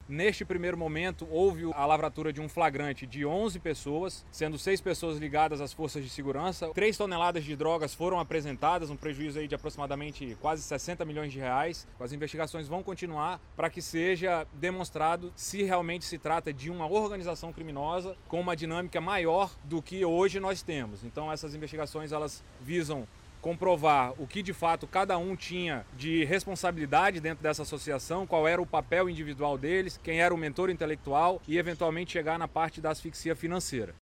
Neste primeiro momento, houve a lavratura de um flagrante de 11 pessoas, sendo 6 pessoas ligadas às forças de segurança. 3 toneladas de drogas foram apresentadas, um prejuízo aí de aproximadamente quase 60 milhões de reais. As investigações vão continuar para que seja demonstrado se realmente se trata de uma organização criminosa com uma dinâmica maior do que hoje nós temos. Então essas investigações elas visam comprovar o que de fato cada um tinha de responsabilidade dentro dessa associação, qual era o papel individual deles, quem era o mentor intelectual e eventualmente chegar na parte da asfixia financeira.